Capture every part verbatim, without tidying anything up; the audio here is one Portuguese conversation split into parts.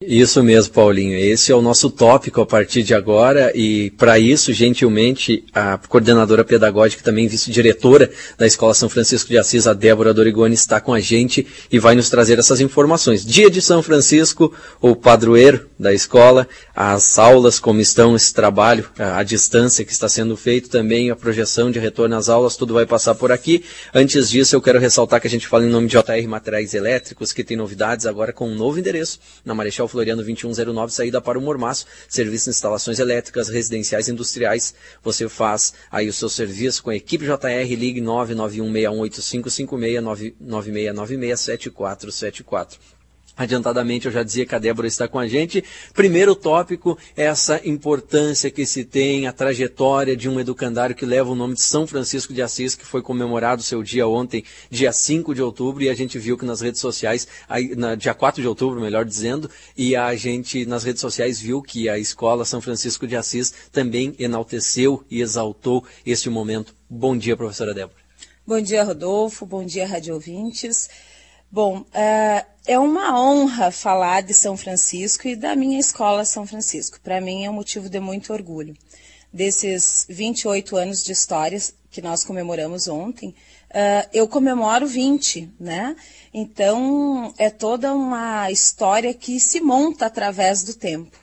Isso mesmo, Paulinho. Esse é o nosso tópico a partir de agora e, para isso, gentilmente, a coordenadora pedagógica, também vice-diretora da Escola São Francisco de Assis, a Débora Dorigoni, está com a gente e vai nos trazer essas informações. Dia de São Francisco, o padroeiro da escola, as aulas, como estão, esse trabalho, a, a distância que está sendo feito, também a projeção de retorno às aulas, tudo vai passar por aqui. Antes disso, eu quero ressaltar que a gente fala em nome de J R Materiais Elétricos, que tem novidades agora com um novo endereço, na Marechal Floriano vinte e um zero nove, saída para o Mormaço, serviço de instalações elétricas, residenciais e industriais. Você faz aí o seu serviço com a equipe J R, ligue nove nove um seis um oito cinco cinco seis, nove nove seis nove seis sete quatro sete quatro. Adiantadamente, eu já dizia que a Débora está com a gente. Primeiro tópico, essa importância que se tem, a trajetória de um educandário que leva o nome de São Francisco de Assis, que foi comemorado o seu dia ontem, dia cinco de outubro, e a gente viu que nas redes sociais, aí, na, dia quatro de outubro, melhor dizendo, e a gente nas redes sociais viu que a Escola São Francisco de Assis também enalteceu e exaltou este momento. Bom dia, professora Débora. Bom dia, Rodolfo. Bom dia, rádio ouvintes. Bom, uh, é uma honra falar de São Francisco e da minha escola São Francisco. Para mim é um motivo de muito orgulho. Desses vinte e oito anos de história que nós comemoramos ontem, uh, eu comemoro vinte, né? Então, é toda uma história que se monta através do tempo.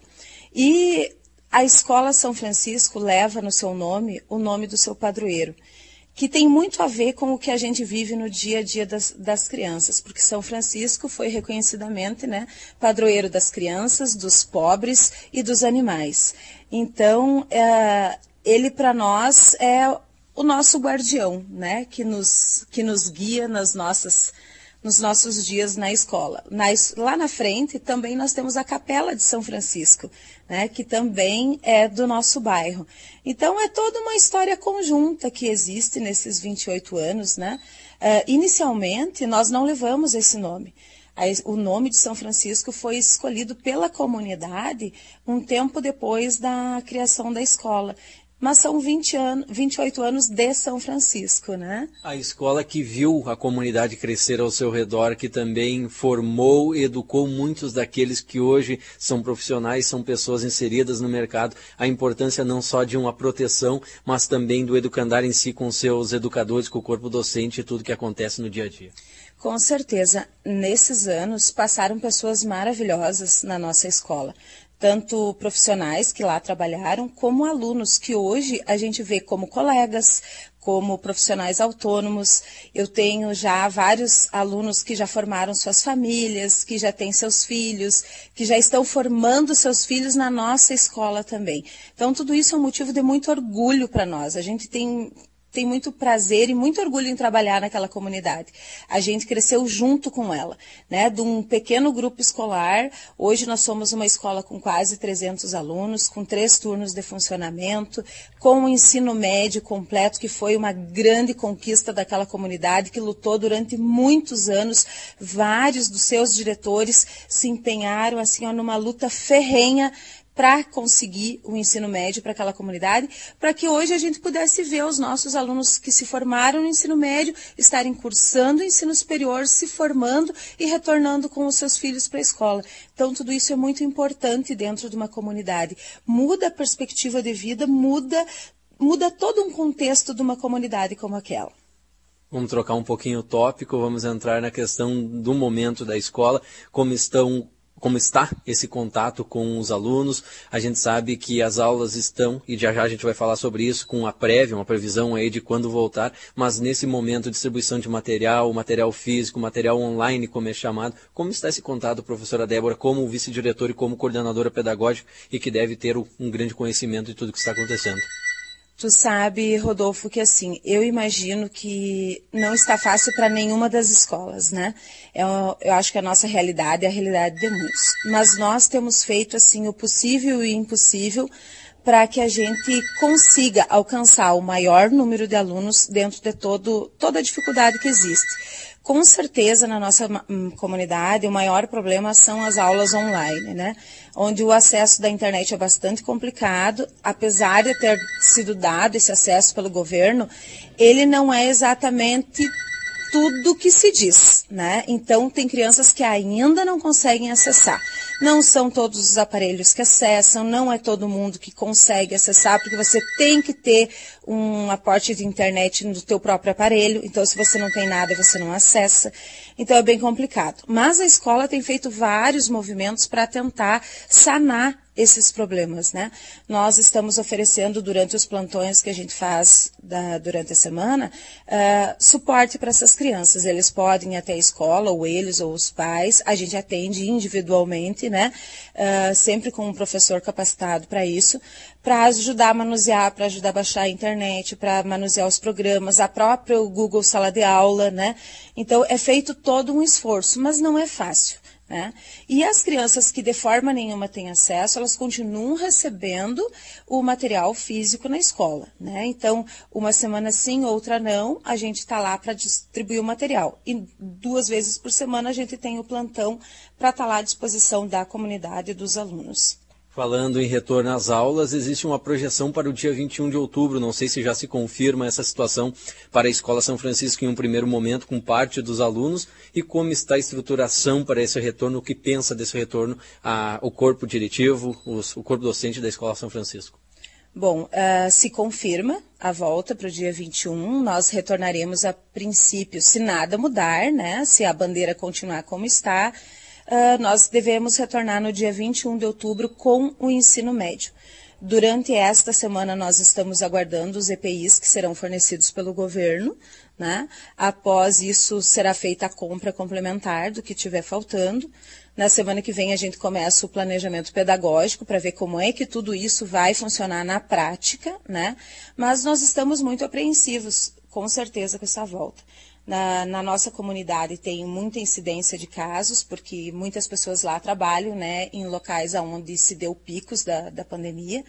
E a escola São Francisco leva no seu nome o nome do seu padroeiro, que tem muito a ver com o que a gente vive no dia a dia das, das crianças, porque São Francisco foi reconhecidamente, né, padroeiro das crianças, dos pobres e dos animais. Então, é, ele para nós é o nosso guardião, né, que nos, que nos guia nas nossas, nos nossos dias na escola. Na, lá na frente também nós temos a Capela de São Francisco, né, que também é do nosso bairro. Então é toda uma história conjunta que existe nesses vinte e oito anos, né? Uh, inicialmente nós não levamos esse nome. O nome de São Francisco foi escolhido pela comunidade um tempo depois da criação da escola. Mas são vinte anos, vinte e oito anos de São Francisco, né? A escola que viu a comunidade crescer ao seu redor, que também formou e educou muitos daqueles que hoje são profissionais, são pessoas inseridas no mercado. A importância não só de uma proteção, mas também do educandário em si, com seus educadores, com o corpo docente e tudo que acontece no dia a dia. Com certeza, nesses anos passaram pessoas maravilhosas na nossa escola. Tanto profissionais que lá trabalharam, como alunos que hoje a gente vê como colegas, como profissionais autônomos. Eu tenho já vários alunos que já formaram suas famílias, que já têm seus filhos, que já estão formando seus filhos na nossa escola também. Então, tudo isso é um motivo de muito orgulho para nós. A gente tem... tem muito prazer e muito orgulho em trabalhar naquela comunidade. A gente cresceu junto com ela, né? De um pequeno grupo escolar, hoje nós somos uma escola com quase trezentos alunos, com três turnos de funcionamento, com o ensino médio completo, que foi uma grande conquista daquela comunidade, que lutou durante muitos anos. Vários dos seus diretores se empenharam assim, ó, numa luta ferrenha para conseguir o ensino médio para aquela comunidade, para que hoje a gente pudesse ver os nossos alunos que se formaram no ensino médio, estarem cursando o ensino superior, se formando e retornando com os seus filhos para a escola. Então, tudo isso é muito importante dentro de uma comunidade. Muda a perspectiva de vida, muda, muda todo um contexto de uma comunidade como aquela. Vamos trocar um pouquinho o tópico, vamos entrar na questão do momento da escola, como estão Como está esse contato com os alunos? A gente sabe que as aulas estão, e já já a gente vai falar sobre isso, com a prévia, uma previsão aí de quando voltar, mas nesse momento, distribuição de material, material físico, material online, como é chamado, como está esse contato, professora Débora, como vice-diretora e como coordenadora pedagógica, e que deve ter um grande conhecimento de tudo que está acontecendo? Tu sabe, Rodolfo, que assim, eu imagino que não está fácil para nenhuma das escolas, né? Eu, eu acho que a nossa realidade é a realidade de muitos. Mas nós temos feito, assim, o possível e o impossível para que a gente consiga alcançar o maior número de alunos dentro de todo, toda a dificuldade que existe. Com certeza, na nossa hum, comunidade, o maior problema são as aulas online, né? Onde o acesso da internet é bastante complicado, apesar de ter sido dado esse acesso pelo governo, ele não é exatamente tudo que se diz, né? Então, tem crianças que ainda não conseguem acessar. Não são todos os aparelhos que acessam, não é todo mundo que consegue acessar, porque você tem que ter um aporte de internet no teu próprio aparelho. Então, se você não tem nada, você não acessa. Então, é bem complicado. Mas a escola tem feito vários movimentos para tentar sanar esses problemas, né? Nós estamos oferecendo, durante os plantões que a gente faz da, durante a semana, uh, suporte para essas crianças. Eles podem ir até a escola, ou eles, ou os pais. A gente atende individualmente, né? Uh, sempre com um professor capacitado para isso, para ajudar a manusear, para ajudar a baixar a internet, para manusear os programas, a própria Google Sala de Aula, né? Então, é feito todo um esforço, mas não é fácil. Né? E as crianças que de forma nenhuma têm acesso, elas continuam recebendo o material físico na escola, né? Então, uma semana sim, outra não, a gente está lá para distribuir o material. E duas vezes por semana a gente tem o plantão para estar tá lá à disposição da comunidade e dos alunos. Falando em retorno às aulas, existe uma projeção para o dia vinte e um de outubro, não sei se já se confirma essa situação para a Escola São Francisco em um primeiro momento com parte dos alunos e como está a estruturação para esse retorno, o que pensa desse retorno a, o corpo diretivo, os, o corpo docente da Escola São Francisco. Bom, uh, se confirma a volta para o dia vinte e um, nós retornaremos a princípio, se nada mudar, né, se a bandeira continuar como está. Uh, nós devemos retornar no dia vinte e um de outubro com o ensino médio. Durante esta semana nós estamos aguardando os E P Is que serão fornecidos pelo governo, né? Após isso será feita a compra complementar do que estiver faltando. Na semana que vem a gente começa o planejamento pedagógico para ver como é que tudo isso vai funcionar na prática, né? Mas nós estamos muito apreensivos, com certeza, com essa volta. Na, na nossa comunidade tem muita incidência de casos, porque muitas pessoas lá trabalham, né, em locais onde se deu picos da, da pandemia,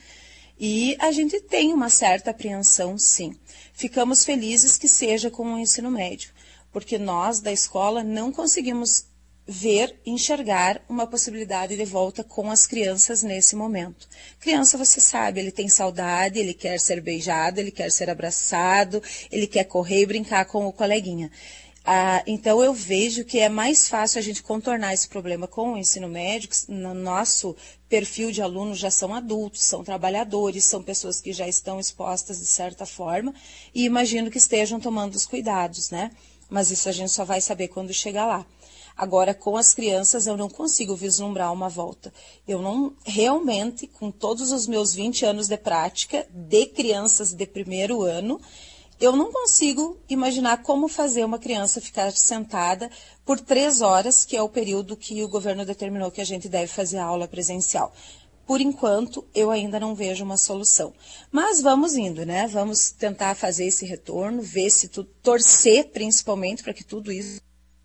e a gente tem uma certa apreensão, sim. Ficamos felizes que seja com o ensino médio, porque nós da escola não conseguimos ver, enxergar uma possibilidade de volta com as crianças nesse momento. Criança, você sabe, ele tem saudade, ele quer ser beijado, ele quer ser abraçado, ele quer correr e brincar com o coleguinha. Ah, então, eu vejo que é mais fácil a gente contornar esse problema com o ensino médio. No nosso perfil de alunos já são adultos, são trabalhadores, são pessoas que já estão expostas de certa forma e imagino que estejam tomando os cuidados, né? Mas isso a gente só vai saber quando chegar lá. Agora, com as crianças, eu não consigo vislumbrar uma volta. Eu não, realmente, com todos os meus vinte anos de prática, de crianças de primeiro ano, eu não consigo imaginar como fazer uma criança ficar sentada por três horas, que é o período que o governo determinou que a gente deve fazer a aula presencial. Por enquanto, eu ainda não vejo uma solução. Mas vamos indo, né? Vamos tentar fazer esse retorno, ver se tu, torcer principalmente para que tudo isso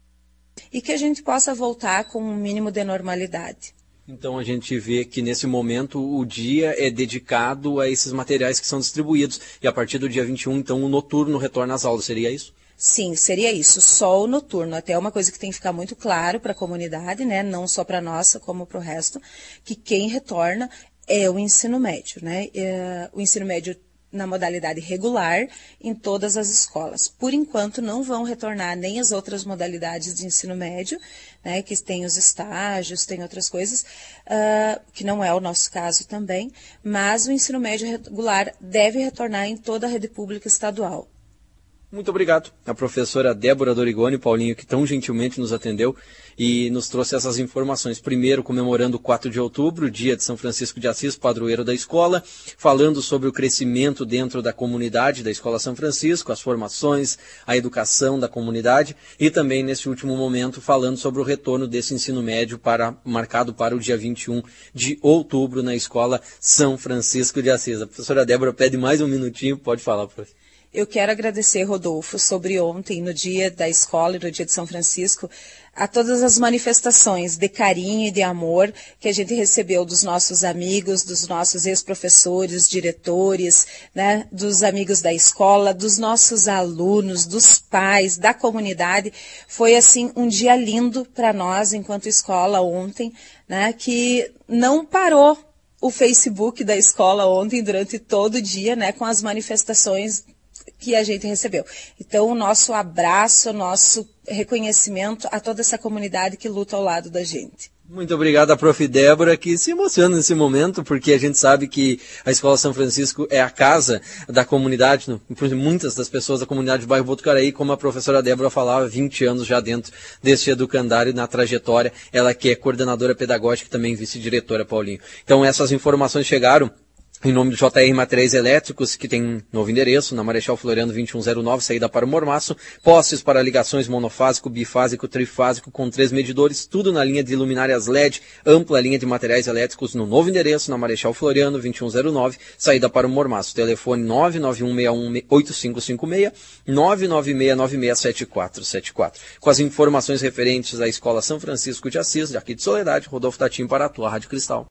e que a gente possa voltar com um mínimo de normalidade. Então a gente vê que nesse momento o dia é dedicado a esses materiais que são distribuídos e a partir do dia vinte e um, então, o noturno retorna às aulas, seria isso? Sim, seria isso, só o noturno. Até uma coisa que tem que ficar muito claro para a comunidade, né? Não só para a nossa, como para o resto, que quem retorna é o ensino médio, né? É, o ensino médio na modalidade regular em todas as escolas. Por enquanto, não vão retornar nem as outras modalidades de ensino médio, né, que tem os estágios, tem outras coisas, uh, que não é o nosso caso também, mas o ensino médio regular deve retornar em toda a rede pública estadual. Muito obrigado. A professora Débora Dorigoni, Paulinho, que tão gentilmente nos atendeu e nos trouxe essas informações. Primeiro, comemorando o quatro de outubro, dia de São Francisco de Assis, padroeiro da escola, falando sobre o crescimento dentro da comunidade da Escola São Francisco, as formações, a educação da comunidade e também, nesse último momento, falando sobre o retorno desse ensino médio para, marcado para o dia vinte e um de outubro na Escola São Francisco de Assis. A professora Débora pede mais um minutinho, pode falar, professor. Eu quero agradecer, Rodolfo, sobre ontem, no dia da escola e no dia de São Francisco, a todas as manifestações de carinho e de amor que a gente recebeu dos nossos amigos, dos nossos ex-professores, diretores, né, dos amigos da escola, dos nossos alunos, dos pais, da comunidade. Foi, assim, um dia lindo para nós, enquanto escola, ontem, né, que não parou o Facebook da escola ontem, durante todo o dia, né, com as manifestações que a gente recebeu. Então, o nosso abraço, o nosso reconhecimento a toda essa comunidade que luta ao lado da gente. Muito obrigado à prof Débora, que se emociona nesse momento, porque a gente sabe que a Escola São Francisco é a casa da comunidade, muitas das pessoas da comunidade do bairro Botucaraí, como a professora Débora falava, vinte anos já dentro deste educandário, na trajetória, ela que é coordenadora pedagógica e também vice-diretora, Paulinho. Então essas informações chegaram em nome do J R Materiais Elétricos, que tem novo endereço, na Marechal Floriano vinte e um zero nove, saída para o Mormaço, postes para ligações monofásico, bifásico, trifásico, com três medidores, tudo na linha de luminárias L E D, ampla linha de materiais elétricos no novo endereço, na Marechal Floriano vinte e um zero nove, saída para o Mormaço. Telefone nove nove um seis um oito cinco cinco seis, nove nove seis nove seis sete quatro sete quatro. Com as informações referentes à Escola São Francisco de Assis, de aqui de Soledade, Rodolfo Tatim para a tua Rádio Cristal.